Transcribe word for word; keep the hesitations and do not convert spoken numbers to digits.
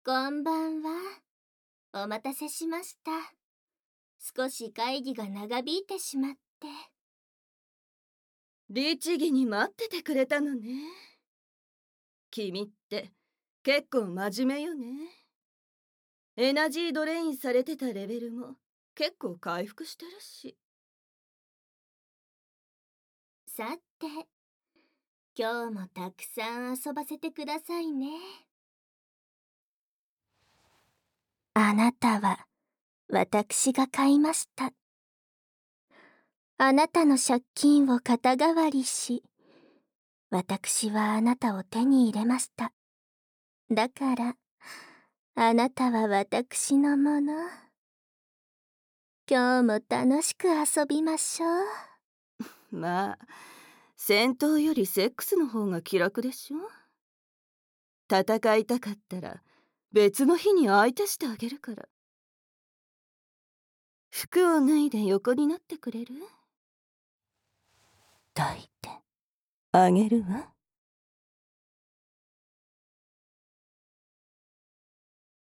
こんばんは。お待たせしました。少し会議が長引いてしまって。 律儀に待っててくれたのね。君って結構真面目よね。エナジードレインされてたレベルも結構回復してるし。 さて、今日もたくさん遊ばせてくださいね。あなたは私が買いました。あなたの借金を肩代わりし、私はあなたを手に入れました。だから、あなたは私のもの。今日も楽しく遊びましょう。 まあ、戦闘よりセックスの方が気楽でしょ。戦いたかったら別の日に相手してあげるから。服を脱いで横になってくれる？抱いてあげるわ。